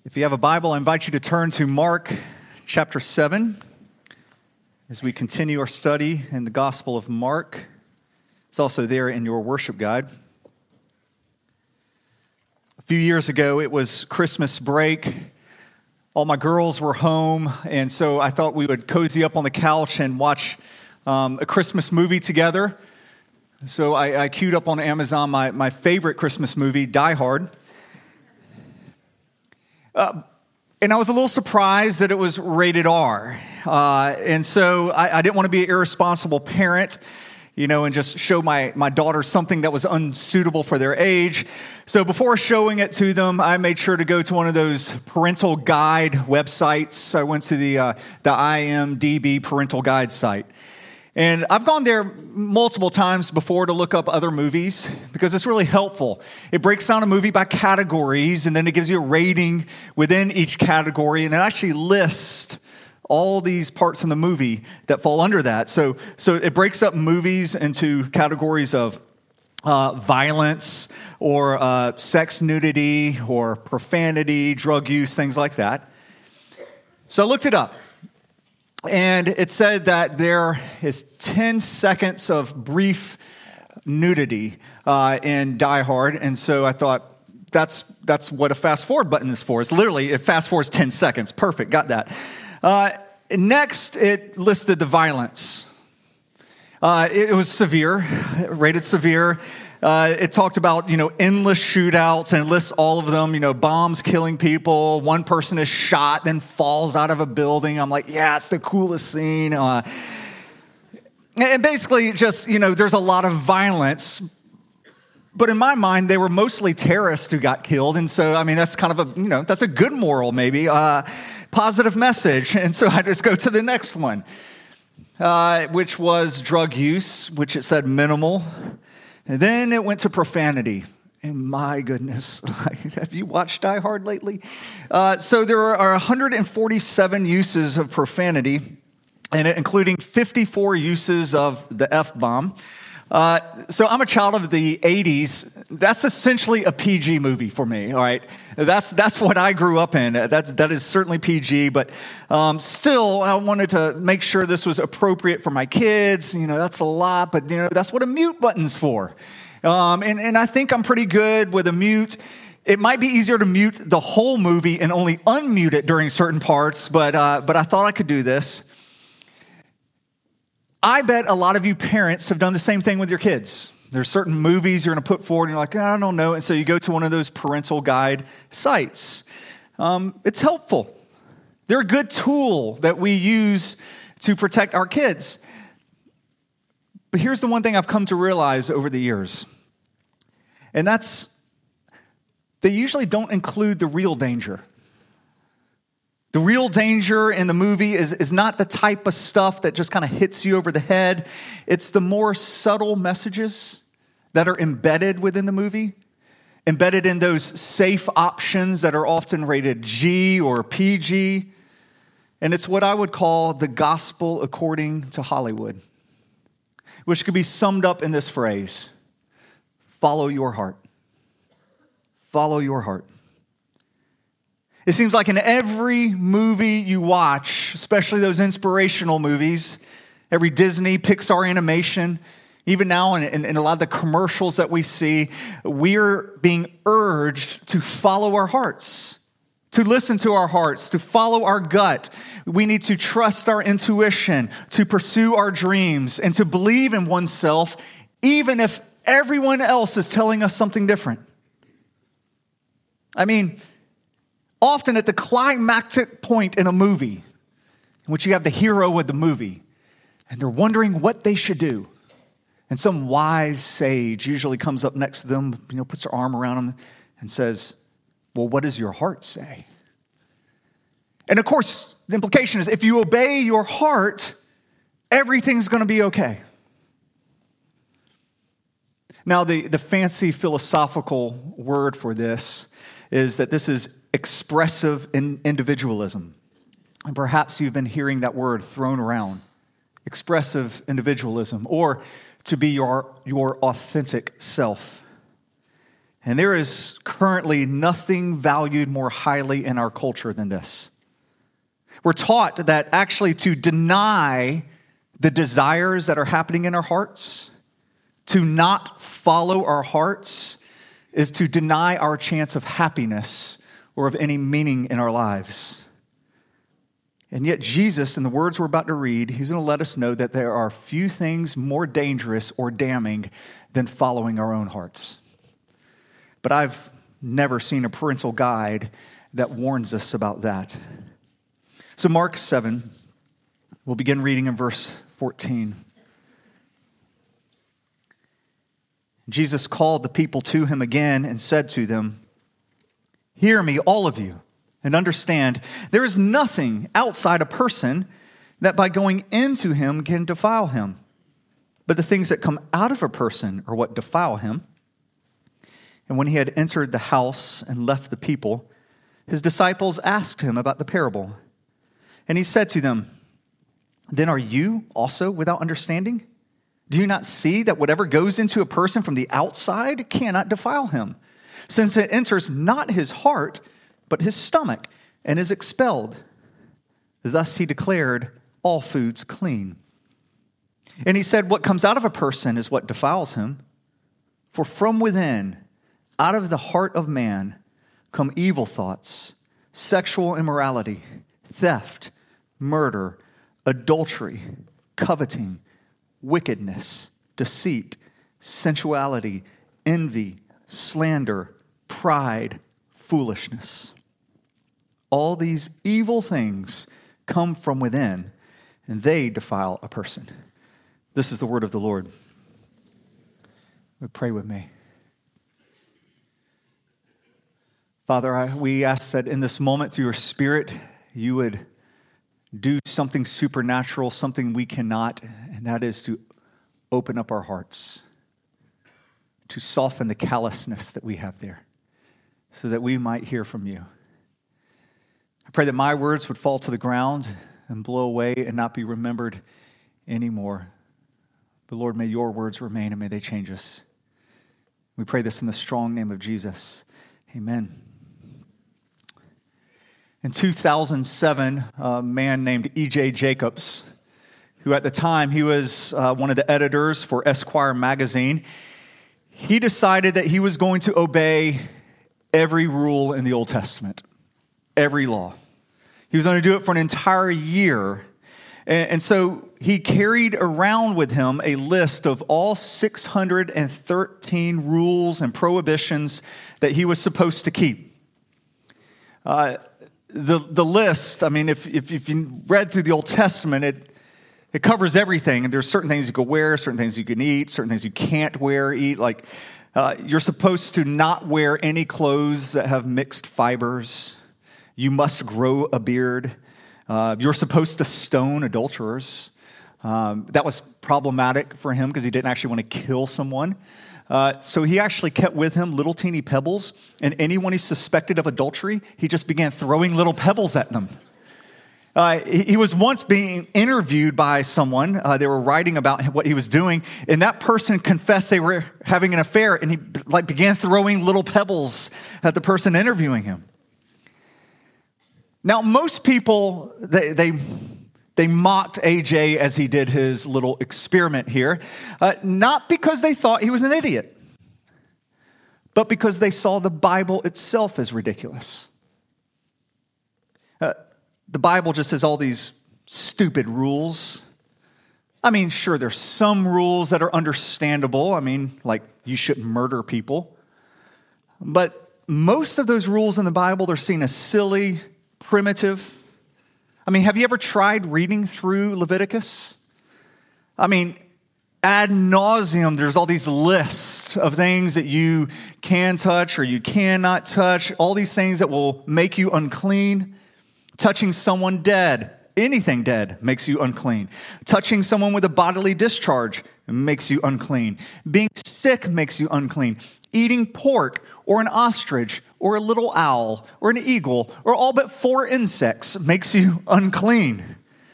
If you have a Bible, I invite you to turn to Mark chapter 7 as we continue our study in the Gospel of Mark. It's also there in your worship guide. A few years ago, it was Christmas break. All my girls were home, and so I thought we would cozy up on the couch and watch a Christmas movie together. So I queued up on Amazon my favorite Christmas movie, Die Hard. And I was a little surprised that it was rated R. And so I didn't want to be an irresponsible parent, and just show my daughter something that was unsuitable for their age. So before showing it to them, I made sure to go to one of those parental guide websites. I went to the IMDb parental guide site. And I've gone there multiple times before to look up other movies because it's really helpful. It breaks down a movie by categories, and then it gives you a rating within each category, and it actually lists all these parts in the movie that fall under that. So it breaks up movies into categories of violence or sex nudity or profanity, drug use, things like that. So I looked it up. And it said that there is 10 seconds of brief nudity in Die Hard. And so I thought, that's what a fast forward button is for. It's literally, it fast forwards 10 seconds. Perfect, got that. Next, it listed the violence. It was severe, rated severe. It talked about, endless shootouts, and it lists all of them, bombs killing people. One person is shot, then falls out of a building. I'm like, yeah, it's the coolest scene. And basically just, there's a lot of violence. But in my mind, they were mostly terrorists who got killed. And so, that's kind of that's a good moral, maybe, positive message. And so I just go to the next one, which was drug use, which it said minimal. And then it went to profanity. And my goodness, have you watched Die Hard lately? So there are 147 uses of profanity, and including 54 uses of the F-bomb. So I'm a child of the 80s. That's essentially a PG movie for me, all right? That's what I grew up in. That is certainly PG, but still, I wanted to make sure this was appropriate for my kids. That's a lot, but that's what a mute button's for. And I think I'm pretty good with a mute. It might be easier to mute the whole movie and only unmute it during certain parts, but I thought I could do this. I bet a lot of you parents have done the same thing with your kids. There's certain movies you're going to put forward, and you're like, I don't know. And so you go to one of those parental guide sites. It's helpful. They're a good tool that we use to protect our kids. But here's the one thing I've come to realize over the years, and that's they usually don't include the real danger. The real danger in the movie is not the type of stuff that just kind of hits you over the head. It's the more subtle messages that are embedded within the movie, embedded in those safe options that are often rated G or PG. And it's what I would call the gospel according to Hollywood, which could be summed up in this phrase: follow your heart. Follow your heart. It seems like in every movie you watch, especially those inspirational movies, every Disney, Pixar animation, even now in a lot of the commercials that we see, we're being urged to follow our hearts, to listen to our hearts, to follow our gut. We need to trust our intuition, to pursue our dreams, and to believe in oneself, even if everyone else is telling us something different. Often at the climactic point in a movie, in which you have the hero of the movie, and they're wondering what they should do. And some wise sage usually comes up next to them, puts their arm around them and says, well, what does your heart say? And of course, the implication is if you obey your heart, everything's going to be okay. Now, the fancy philosophical word for this is that this is expressive individualism. And perhaps you've been hearing that word thrown around, expressive individualism, or to be your authentic self. And there is currently nothing valued more highly in our culture than this. We're taught that actually to deny the desires that are happening in our hearts, to not follow our hearts, is to deny our chance of happiness or of any meaning in our lives. And yet Jesus, in the words we're about to read, he's going to let us know that there are few things more dangerous or damning than following our own hearts. But I've never seen a parental guide that warns us about that. So Mark 7, we'll begin reading in verse 14. Jesus called the people to him again and said to them, "Hear me, all of you, and understand, there is nothing outside a person that by going into him can defile him. But the things that come out of a person are what defile him." And when he had entered the house and left the people, his disciples asked him about the parable. And he said to them, "Then are you also without understanding? Do you not see that whatever goes into a person from the outside cannot defile him, since it enters not his heart, but his stomach, and is expelled?" Thus he declared all foods clean. And he said, "What comes out of a person is what defiles him. For from within, out of the heart of man, come evil thoughts, sexual immorality, theft, murder, adultery, coveting, wickedness, deceit, sensuality, envy, slander, pride, foolishness. All these evil things come from within, and they defile a person." This is the word of the Lord. Pray with me. Father, we ask that in this moment, through your Spirit, you would do something supernatural, something we cannot, and that is to open up our hearts, to soften the callousness that we have there, so that we might hear from you. I pray that my words would fall to the ground and blow away and not be remembered anymore. But Lord, may your words remain and may they change us. We pray this in the strong name of Jesus. Amen. In 2007, a man named E.J. Jacobs, who at the time he was one of the editors for Esquire magazine, he decided that he was going to obey every rule in the Old Testament, every law. He was going to do it for an entire year. And so he carried around with him a list of all 613 rules and prohibitions that he was supposed to keep. The list, I mean, if you read through the Old Testament, it covers everything. And there's certain things you can wear, certain things you can eat, certain things you can't wear, eat. Like you're supposed to not wear any clothes that have mixed fibers. You must grow a beard. You're supposed to stone adulterers. That was problematic for him because he didn't actually want to kill someone. So he actually kept with him little teeny pebbles, and anyone he suspected of adultery, he just began throwing little pebbles at them. He was once being interviewed by someone. They were writing about what he was doing, and that person confessed they were having an affair, and he began throwing little pebbles at the person interviewing him. Now, most people, they mocked AJ as he did his little experiment here, not because they thought he was an idiot, but because they saw the Bible itself as ridiculous. The Bible just has all these stupid rules. I mean, sure, there's some rules that are understandable. I mean, like you shouldn't murder people. But most of those rules in the Bible, they're seen as silly, primitive. I mean, have you ever tried reading through Leviticus? I mean, ad nauseum, there's all these lists of things that you can touch or you cannot touch, all these things that will make you unclean. Touching someone dead, anything dead makes you unclean. Touching someone with a bodily discharge makes you unclean. Being sick makes you unclean. Eating pork or an ostrich or a little owl or an eagle or all but 4 insects makes you unclean.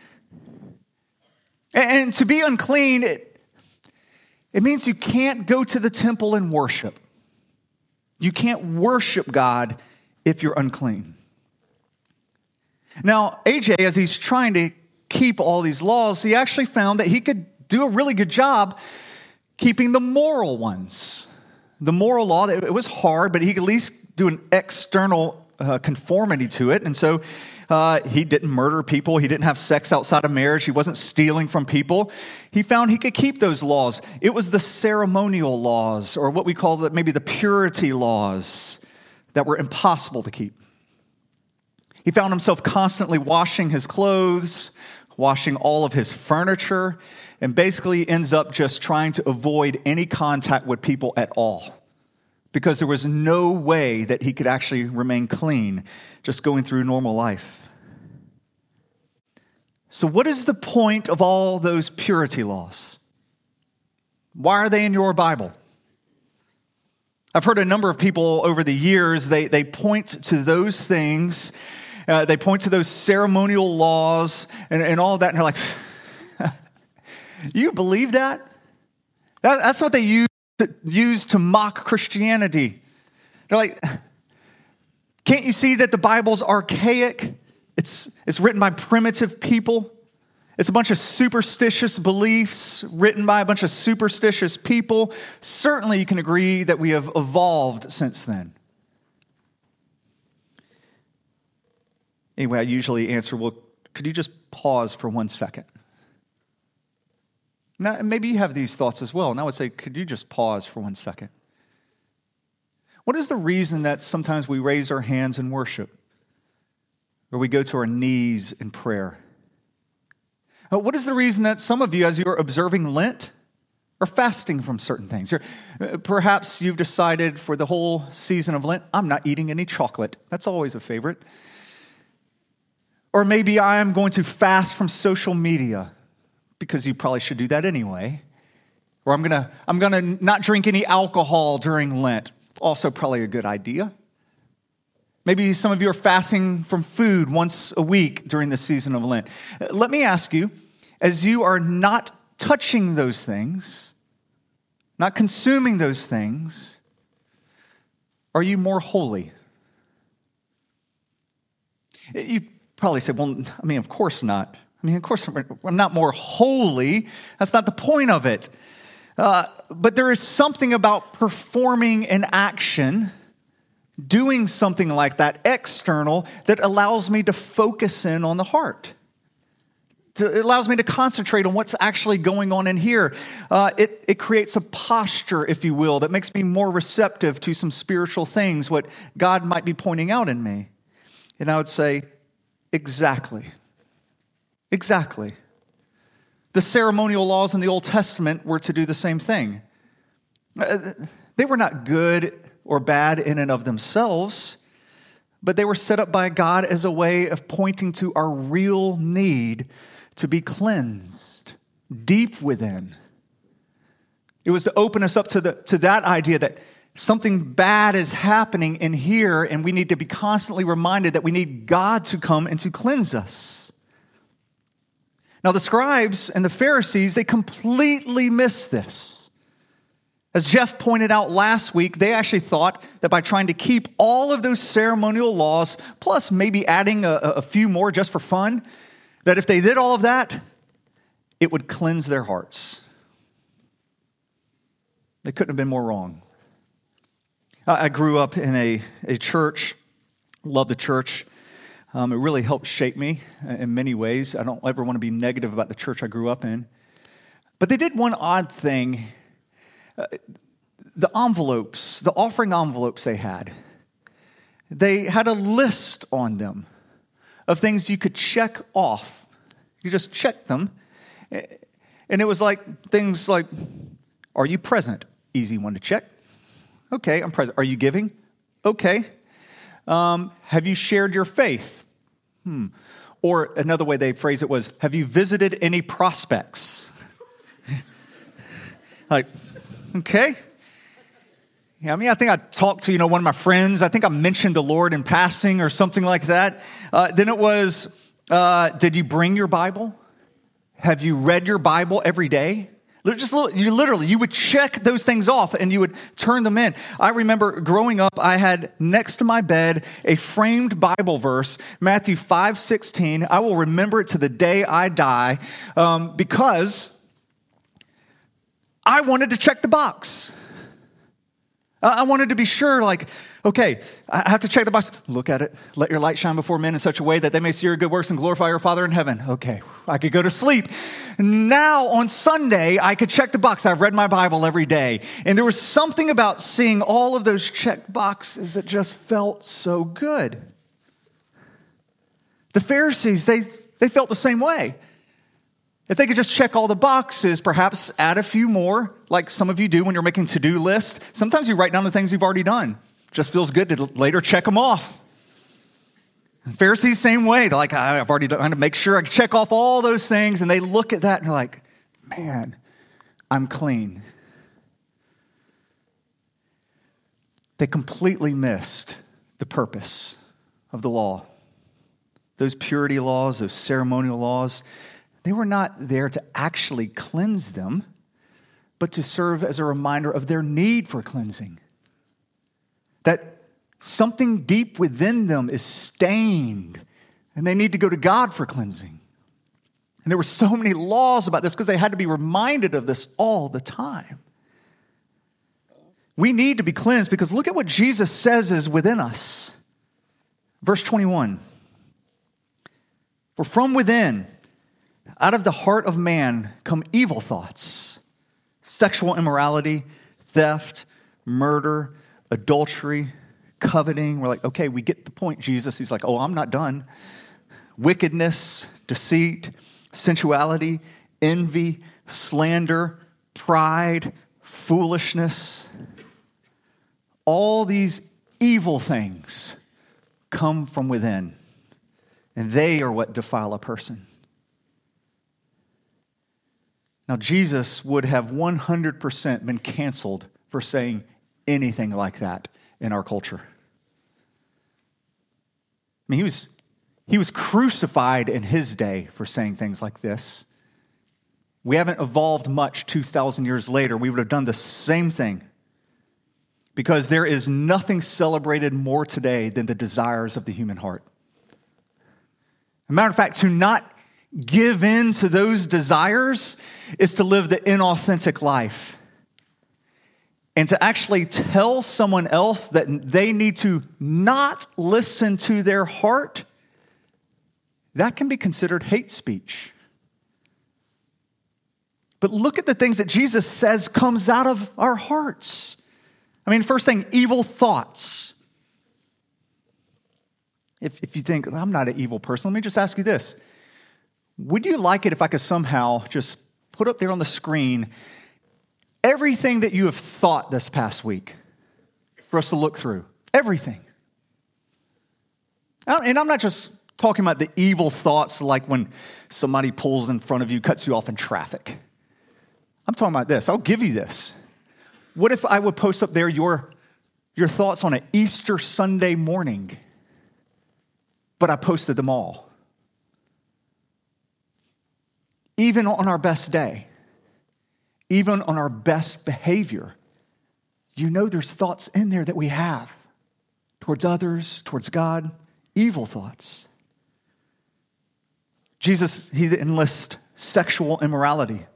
And to be unclean, it means you can't go to the temple and worship. You can't worship God if you're unclean. Now, AJ, as he's trying to keep all these laws, he actually found that he could do a really good job keeping the moral ones. The moral law, it was hard, but he could at least do an external conformity to it. And so he didn't murder people. He didn't have sex outside of marriage. He wasn't stealing from people. He found he could keep those laws. It was the ceremonial laws, or what we call maybe the purity laws, that were impossible to keep. He found himself constantly washing his clothes, washing all of his furniture, and basically ends up just trying to avoid any contact with people at all, because there was no way that he could actually remain clean just going through normal life. So what is the point of all those purity laws? Why are they in your Bible? I've heard a number of people over the years, they point to those things. They point to those ceremonial laws and all of that, and they're like, you believe that? That's what they use to mock Christianity. They're like, can't you see that the Bible's archaic? It's written by primitive people. It's a bunch of superstitious beliefs written by a bunch of superstitious people. Certainly you can agree that we have evolved since then. Anyway, I usually answer, well, could you just pause for 1 second? Now, maybe you have these thoughts as well. And I would say, could you just pause for 1 second? What is the reason that sometimes we raise our hands in worship? Or we go to our knees in prayer? What is the reason that some of you, as you're observing Lent, are fasting from certain things? Or perhaps you've decided for the whole season of Lent, I'm not eating any chocolate. That's always a favorite. Or maybe I am going to fast from social media, because you probably should do that anyway. Or I'm gonna not drink any alcohol during Lent. Also probably a good idea. Maybe some of you are fasting from food once a week during the season of Lent. Let me ask you, as you are not touching those things, not consuming those things, are you more holy? You probably say, well, I mean, of course not. Of course, I'm not more holy. That's not the point of it. But there is something about performing an action, doing something like that external, that allows me to focus in on the heart. It allows me to concentrate on what's actually going on in here. It creates a posture, if you will, that makes me more receptive to some spiritual things, what God might be pointing out in me. And I would say, exactly. Exactly. The ceremonial laws in the Old Testament were to do the same thing. They were not good or bad in and of themselves, but they were set up by God as a way of pointing to our real need to be cleansed deep within. It was to open us up to that idea that something bad is happening in here, and we need to be constantly reminded that we need God to come and to cleanse us. Now, the scribes and the Pharisees, they completely missed this. As Jeff pointed out last week, they actually thought that by trying to keep all of those ceremonial laws, plus maybe adding a few more just for fun, that if they did all of that, it would cleanse their hearts. They couldn't have been more wrong. I grew up in a church, loved the church. It really helped shape me in many ways. I don't ever want to be negative about the church I grew up in. But they did one odd thing. The envelopes, the offering envelopes they had a list on them of things you could check off. You just check them. And it was like things like, are you present? Easy one to check. Okay, I'm present. Are you giving? Okay. Have you shared your faith? Or another way they phrase it was, have you visited any prospects? Like, okay. Yeah, I think I talked to, one of my friends. I think I mentioned the Lord in passing or something like that. Then it was, did you bring your Bible? Have you read your Bible every day? You would check those things off and you would turn them in. I remember growing up, I had next to my bed a framed Bible verse, Matthew 5:16. I will remember it to the day I die because I wanted to check the box. I wanted to be sure, like, okay, I have to check the box. Look at it. Let your light shine before men in such a way that they may see your good works and glorify your Father in heaven. Okay, I could go to sleep. Now on Sunday, I could check the box. I've read my Bible every day. And there was something about seeing all of those checked boxes that just felt so good. The Pharisees, they felt the same way. If they could just check all the boxes, perhaps add a few more, like some of you do when you're making to-do lists. Sometimes you write down the things you've already done. Just feels good to later check them off. The Pharisees, same way. They're like, I've already done to make sure I check off all those things. And they look at that and they're like, man, I'm clean. They completely missed the purpose of the law. Those purity laws, those ceremonial laws, they were not there to actually cleanse them, but to serve as a reminder of their need for cleansing. That something deep within them is stained, and they need to go to God for cleansing. And there were so many laws about this because they had to be reminded of this all the time. We need to be cleansed because look at what Jesus says is within us. Verse 21. For from within, out of the heart of man come evil thoughts, sexual immorality, theft, murder, adultery, coveting. We're like, okay, we get the point, Jesus. He's like, oh, I'm not done. Wickedness, deceit, sensuality, envy, slander, pride, foolishness. All these evil things come from within, and they are what defile a person. Now, Jesus would have 100% been canceled for saying anything like that in our culture. I mean, he was crucified in his day for saying things like this. We haven't evolved much 2,000 years later. We would have done the same thing because there is nothing celebrated more today than the desires of the human heart. As a matter of fact, to not give in to those desires is to live the inauthentic life. And to actually tell someone else that they need to not listen to their heart, that can be considered hate speech. But look at the things that Jesus says comes out of our hearts. I mean, first thing, evil thoughts. If you think, I'm not an evil person, let me just ask you this. Would you like it if I could somehow just put up there on the screen everything that you have thought this past week for us to look through? Everything. And I'm not just talking about the evil thoughts like when somebody pulls in front of you, cuts you off in traffic. I'm talking about this. I'll give you this. What if I would post up there your thoughts on an Easter Sunday morning, but I posted them all? Even on our best day, even on our best behavior, you know there's thoughts in there that we have towards others, towards God, evil thoughts. Jesus, he enlists sexual immorality.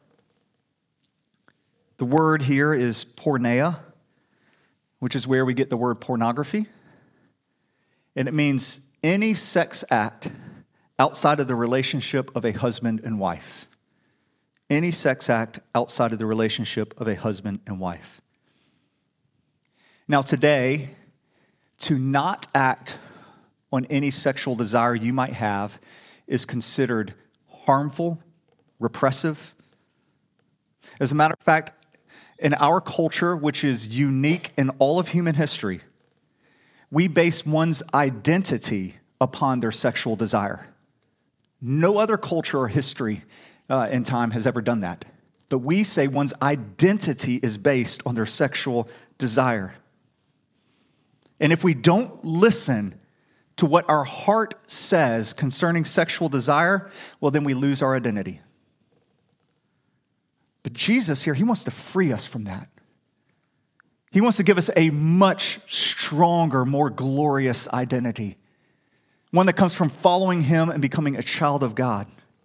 The word here is porneia, which is where we get the word pornography. And it means any sex act outside of the relationship of a husband and wife. Any sex act outside of the relationship of a husband and wife. Now today, to not act on any sexual desire you might have is considered harmful, repressive. As a matter of fact, in our culture, which is unique in all of human history, we base one's identity upon their sexual desire. No other culture or history in time has ever done that. But we say one's identity is based on their sexual desire. And if we don't listen to what our heart says concerning sexual desire, well, then we lose our identity. But Jesus here, he wants to free us from that. He wants to give us a much stronger, more glorious identity. One that comes from following him and becoming a child of God.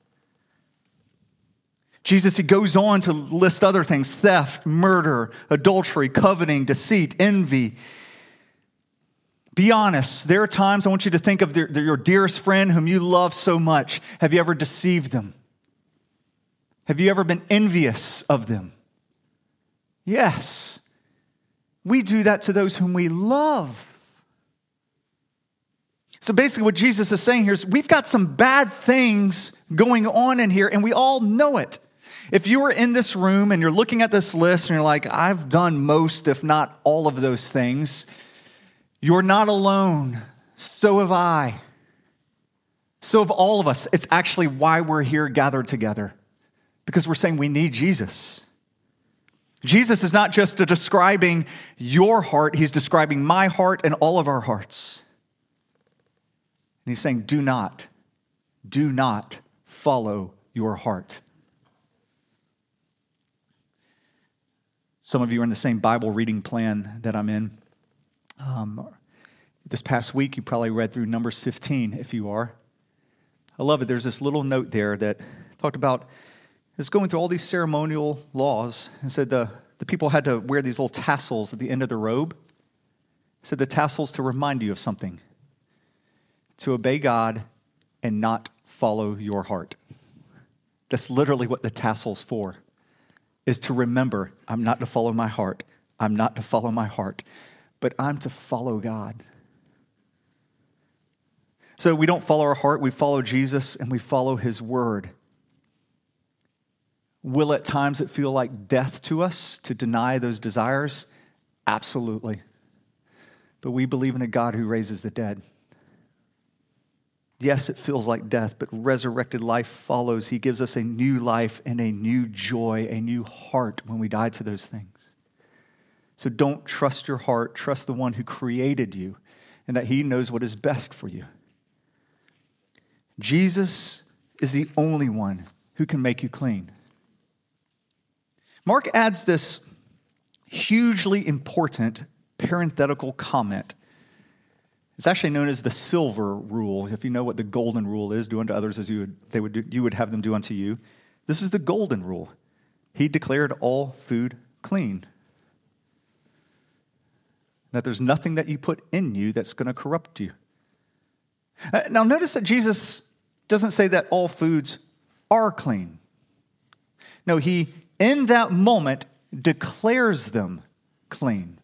Jesus, he goes on to list other things: theft, murder, adultery, coveting, deceit, envy. Be honest. There are times I want you to think of your dearest friend whom you love so much. Have you ever deceived them? Have you ever been envious of them? Yes. We do that to those whom we love. So basically what Jesus is saying here is we've got some bad things going on in here, and we all know it. If you were in this room and you're looking at this list and you're like, I've done most, if not all of those things, you're not alone. So have I. So have all of us. It's actually why we're here gathered together, because we're saying we need Jesus. Jesus is not just describing your heart, he's describing my heart and all of our hearts. And he's saying, do not follow your heart. Some of you are in the same Bible reading plan that I'm in. This past week, you probably read through Numbers 15, if you are. I love it. There's this little note there that talked about, it's going through all these ceremonial laws, and said the people had to wear these little tassels at the end of the robe. It said the tassels to remind you of something, to obey God and not follow your heart. That's literally what the tassel's for, is to remember, I'm not to follow my heart. I'm not to follow my heart, but I'm to follow God. So we don't follow our heart, we follow Jesus and we follow his word. Will at times it feel like death to us to deny those desires? Absolutely. But we believe in a God who raises the dead. Yes, it feels like death, but resurrected life follows. He gives us a new life and a new joy, a new heart when we die to those things. So don't trust your heart. Trust the one who created you and that he knows what is best for you. Jesus is the only one who can make you clean. Mark adds this hugely important parenthetical comment. It's actually known as the silver rule. If you know what the golden rule is, do unto others as you would have them do unto you. This is the golden rule. He declared all food clean. That there's nothing that you put in you that's going to corrupt you. Now notice that Jesus doesn't say that all foods are clean. No, he, in that moment, declares them clean.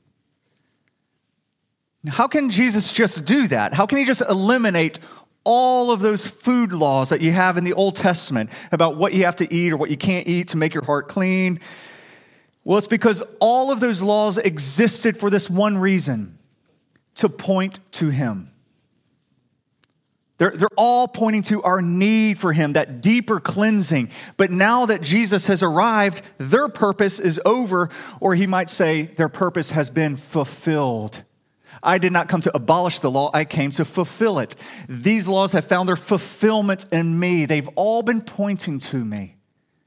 How can Jesus just do that? How can he just eliminate all of those food laws that you have in the Old Testament about what you have to eat or what you can't eat to make your heart clean? Well, it's because all of those laws existed for this one reason, to point to him. They're all pointing to our need for him, that deeper cleansing. But now that Jesus has arrived, their purpose is over, or he might say their purpose has been fulfilled. I did not come to abolish the law, I came to fulfill it. These laws have found their fulfillment in me. They've all been pointing to me.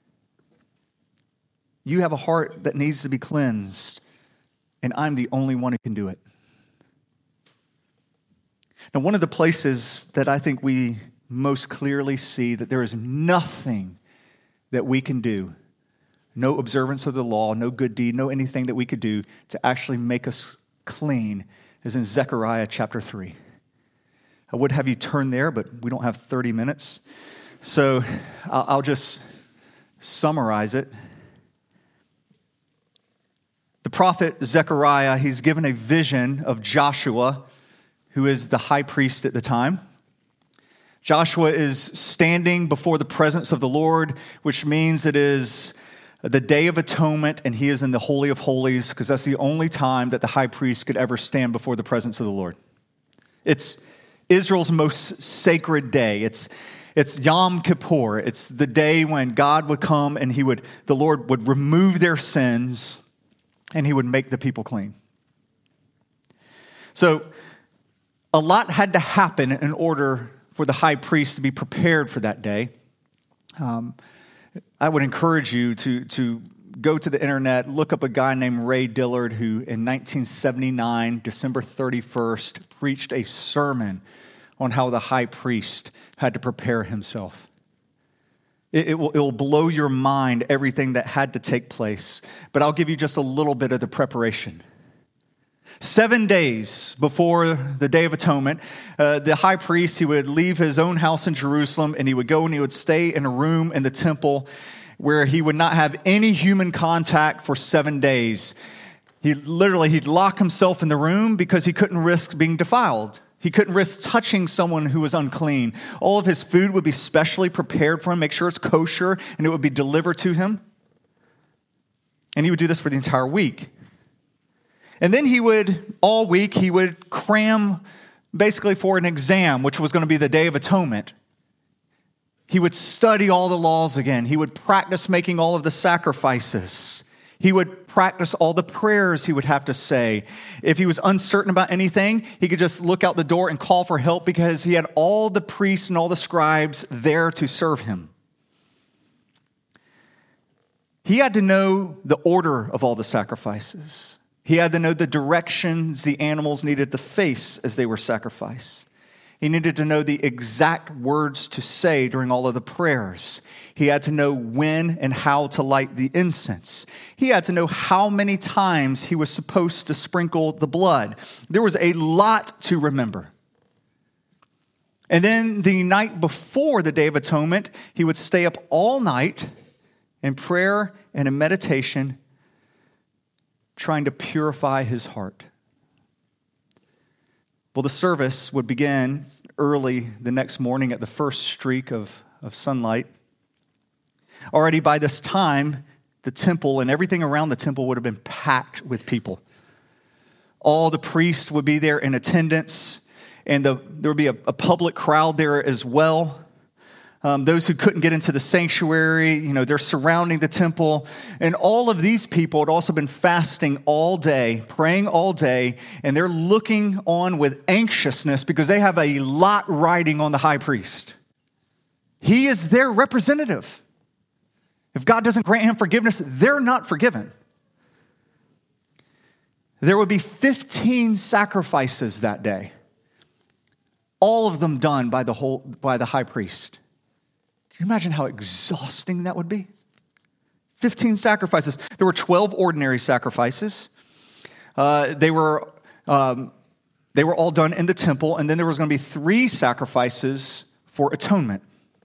You have a heart that needs to be cleansed, and I'm the only one who can do it. Now, one of the places that I think we most clearly see that there is nothing that we can do, no observance of the law, no good deed, no anything that we could do to actually make us clean, is in Zechariah chapter 3. I would have you turn there, but we don't have 30 minutes. So I'll just summarize it. The prophet Zechariah, he's given a vision of Joshua, who is the high priest at the time. Joshua is standing before the presence of the Lord, which means it is the Day of Atonement, and he is in the Holy of Holies, because that's the only time that the high priest could ever stand before the presence of the Lord. It's Israel's most sacred day. It's Yom Kippur. It's the day when God would come and the Lord would remove their sins and he would make the people clean. So a lot had to happen in order for the high priest to be prepared for that day. I would encourage you to go to the internet, look up a guy named Ray Dillard who in 1979, December 31st, preached a sermon on how the high priest had to prepare himself. It will blow your mind, everything that had to take place. But I'll give you just a little bit of the preparation. 7 days before the Day of Atonement, the high priest, he would leave his own house in Jerusalem, and he would go and he would stay in a room in the temple where he would not have any human contact for 7 days. He'd lock himself in the room because he couldn't risk being defiled. He couldn't risk touching someone who was unclean. All of his food would be specially prepared for him, make sure it's kosher, and it would be delivered to him. And he would do this for the entire week. And then all week, he would cram basically for an exam, which was going to be the Day of Atonement. He would study all the laws again. He would practice making all of the sacrifices. He would practice all the prayers he would have to say. If he was uncertain about anything, he could just look out the door and call for help because he had all the priests and all the scribes there to serve him. He had to know the order of all the sacrifices. He had to know the directions the animals needed to face as they were sacrificed. He needed to know the exact words to say during all of the prayers. He had to know when and how to light the incense. He had to know how many times he was supposed to sprinkle the blood. There was a lot to remember. And then the night before the Day of Atonement, he would stay up all night in prayer and in meditation, trying to purify his heart. Well, the service would begin early the next morning at the first streak of sunlight. Already by this time, the temple and everything around the temple would have been packed with people. All the priests would be there in attendance, and there would be a public crowd there as well. Those who couldn't get into the sanctuary, they're surrounding the temple. And all of these people had also been fasting all day, praying all day, and they're looking on with anxiousness because they have a lot riding on the high priest. He is their representative. If God doesn't grant him forgiveness, they're not forgiven. There would be 15 sacrifices that day, all of them done by the high priest. Can you imagine how exhausting that would be? 15 sacrifices. There were 12 ordinary sacrifices. They were all done in the temple, and then there was going to be 3 sacrifices for atonement.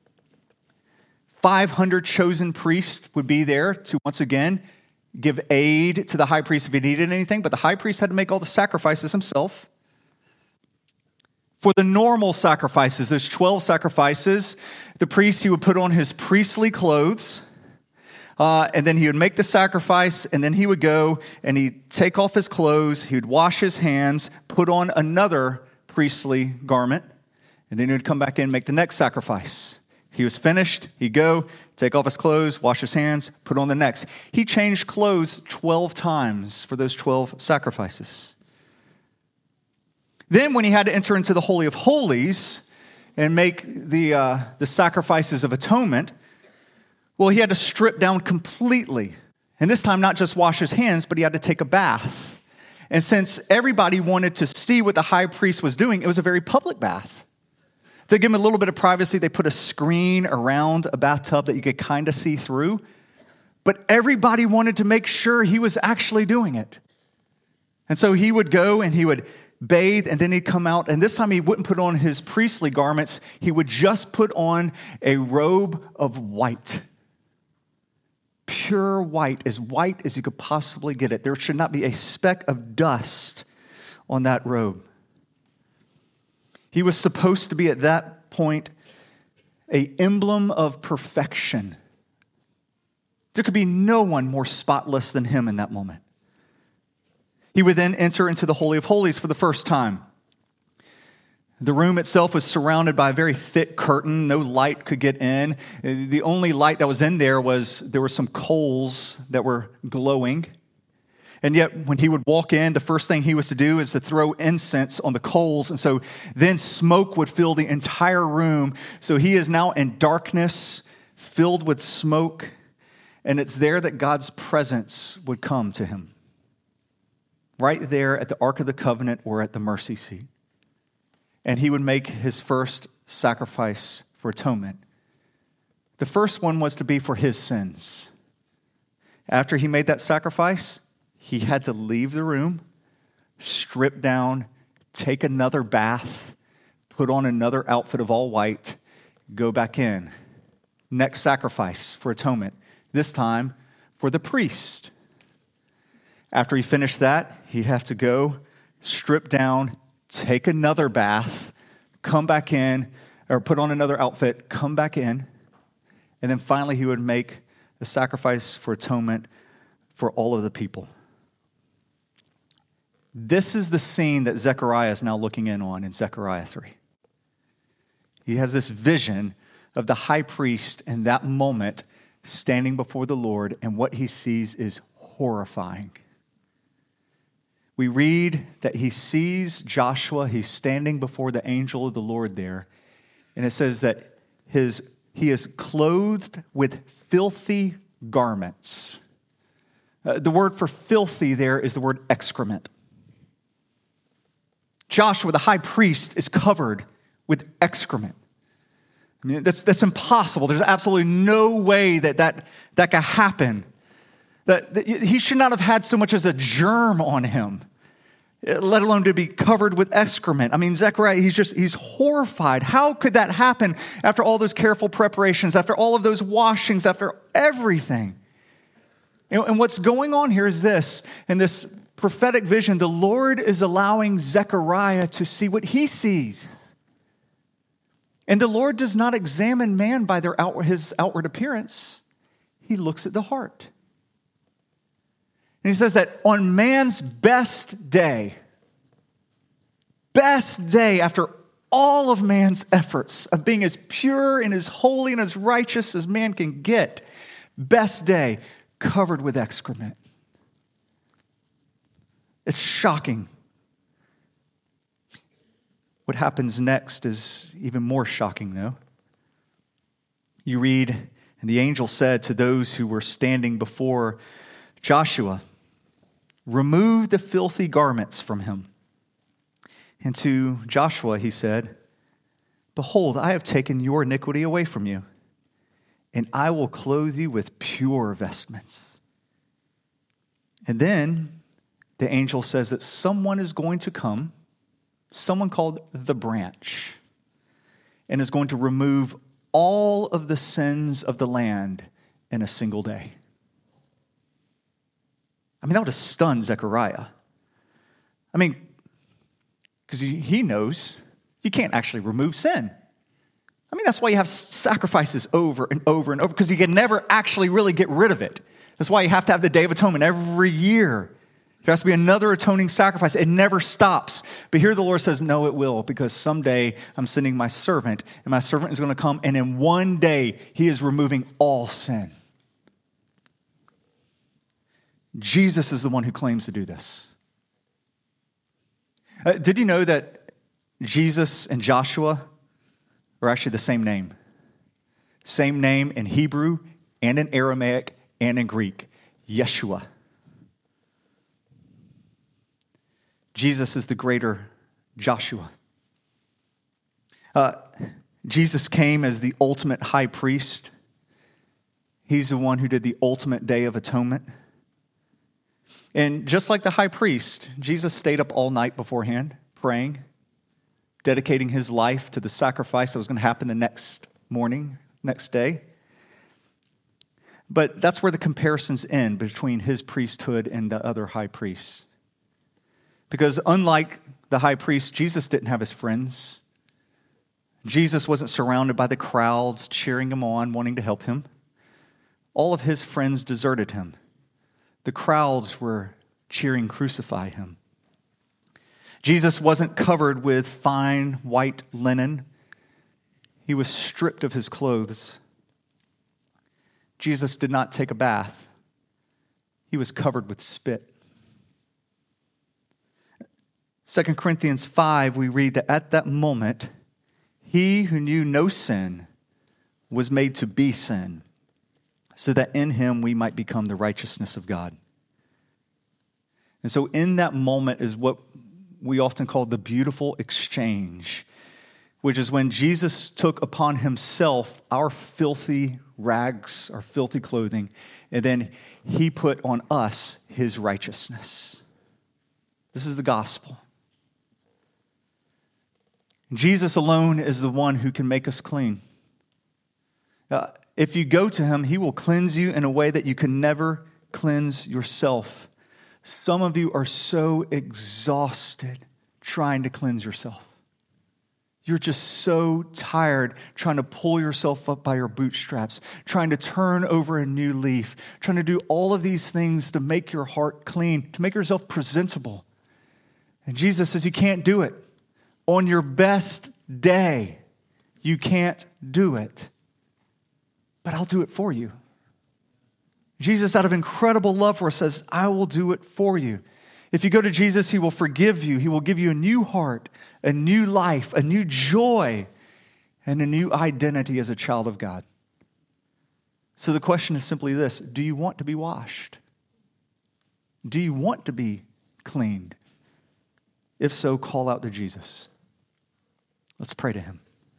500 chosen priests would be there to once again give aid to the high priest if he needed anything, but the high priest had to make all the sacrifices himself. For the normal sacrifices, there's 12 sacrifices. The priest, he would put on his priestly clothes, and then he would make the sacrifice, and then he would go and he'd take off his clothes, he would wash his hands, put on another priestly garment, and then he would come back in and make the next sacrifice. He was finished, he'd go, take off his clothes, wash his hands, put on the next. He changed clothes 12 times for those 12 sacrifices. Then when he had to enter into the Holy of Holies and make the sacrifices of atonement, well, he had to strip down completely. And this time, not just wash his hands, but he had to take a bath. And since everybody wanted to see what the high priest was doing, it was a very public bath. To give him a little bit of privacy, they put a screen around a bathtub that you could kind of see through. But everybody wanted to make sure he was actually doing it. And so he would go and he would bathe, and then he'd come out, and this time he wouldn't put on his priestly garments. He would just put on a robe of white. Pure white as you could possibly get it. There should not be a speck of dust on that robe. He was supposed to be at that point an emblem of perfection. There could be no one more spotless than him in that moment. He would then enter into the Holy of Holies for the first time. The room itself was surrounded by a very thick curtain. No light could get in. The only light that was in there were some coals that were glowing. And yet when he would walk in, the first thing he was to do is to throw incense on the coals. And so then smoke would fill the entire room. So he is now in darkness, filled with smoke, and it's there that God's presence would come to him. Right there at the Ark of the Covenant or at the mercy seat. And he would make his first sacrifice for atonement. The first one was to be for his sins. After he made that sacrifice, he had to leave the room, strip down, take another bath, put on another outfit of all white, go back in. Next sacrifice for atonement, this time for the priest. After he finished that, he'd have to go, strip down, take another bath, come back in, or put on another outfit, come back in, and then finally he would make the sacrifice for atonement for all of the people. This is the scene that Zechariah is now looking in on in Zechariah 3. He has this vision of the high priest in that moment standing before the Lord, and what he sees is horrifying. We read that he sees Joshua, he's standing before the angel of the Lord there, and it says that he is clothed with filthy garments. The word for filthy there is the word excrement. Joshua, the high priest, is covered with excrement. I mean, that's impossible. There's absolutely no way that can happen. That he should not have had so much as a germ on him, let alone to be covered with excrement. I mean, Zechariah, he's horrified. How could that happen after all those careful preparations, after all of those washings, after everything? And what's going on here is this, in this prophetic vision, the Lord is allowing Zechariah to see what he sees. And the Lord does not examine man by his outward appearance. He looks at the heart. And he says that on man's best day after all of man's efforts of being as pure and as holy and as righteous as man can get, best day, covered with excrement. It's shocking. What happens next is even more shocking, though. You read, and the angel said to those who were standing before Joshua, "Remove the filthy garments from him." And to Joshua he said, "Behold, I have taken your iniquity away from you, and I will clothe you with pure vestments." And then the angel says that someone is going to come, someone called the branch, and is going to remove all of the sins of the land in a single day. I mean, that would have stunned Zechariah. I mean, because he knows you can't actually remove sin. I mean, that's why you have sacrifices over and over and over, because you can never actually really get rid of it. That's why you have to have the Day of Atonement every year. There has to be another atoning sacrifice. It never stops. But here the Lord says, no, it will, because someday I'm sending my servant, and my servant is going to come, and in one day he is removing all sin. Jesus is the one who claims to do this. Did you know that Jesus and Joshua are actually the same name? Same name in Hebrew and in Aramaic and in Greek, Yeshua. Jesus is the greater Joshua. Jesus came as the ultimate high priest. He's the one who did the ultimate Day of Atonement. And just like the high priest, Jesus stayed up all night beforehand, praying, dedicating his life to the sacrifice that was going to happen the next morning, next day. But that's where the comparisons end between his priesthood and the other high priests. Because unlike the high priest, Jesus didn't have his friends. Jesus wasn't surrounded by the crowds cheering him on, wanting to help him. All of his friends deserted him. The crowds were cheering, "Crucify him." Jesus wasn't covered with fine white linen. He was stripped of his clothes. Jesus did not take a bath. He was covered with spit. 2 Corinthians 5, we read that at that moment, he who knew no sin was made to be sin, so that in him we might become the righteousness of God. And so in that moment is what we often call the beautiful exchange, which is when Jesus took upon himself our filthy rags, our filthy clothing, and then he put on us his righteousness. This is the gospel. Jesus alone is the one who can make us clean. If you go to him, he will cleanse you in a way that you can never cleanse yourself. Some of you are so exhausted trying to cleanse yourself. You're just so tired trying to pull yourself up by your bootstraps, trying to turn over a new leaf, trying to do all of these things to make your heart clean, to make yourself presentable. And Jesus says you can't do it. On your best day, you can't do it. But I'll do it for you. Jesus, out of incredible love for us, says, I will do it for you. If you go to Jesus, he will forgive you. He will give you a new heart, a new life, a new joy, and a new identity as a child of God. So the question is simply this: do you want to be washed? Do you want to be cleaned? If so, call out to Jesus. Let's pray to him.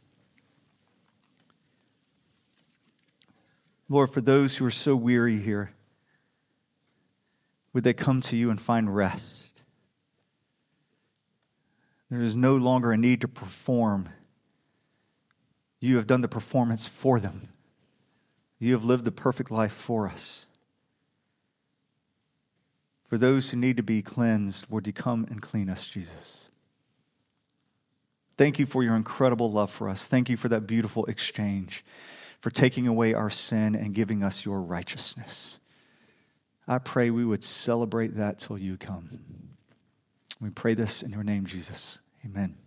Lord, for those who are so weary here, would they come to you and find rest? There is no longer a need to perform. You have done the performance for them. You have lived the perfect life for us. For those who need to be cleansed, would you come and clean us, Jesus? Thank you for your incredible love for us. Thank you for that beautiful exchange, for taking away our sin and giving us your righteousness. I pray we would celebrate that till you come. We pray this in your name, Jesus. Amen.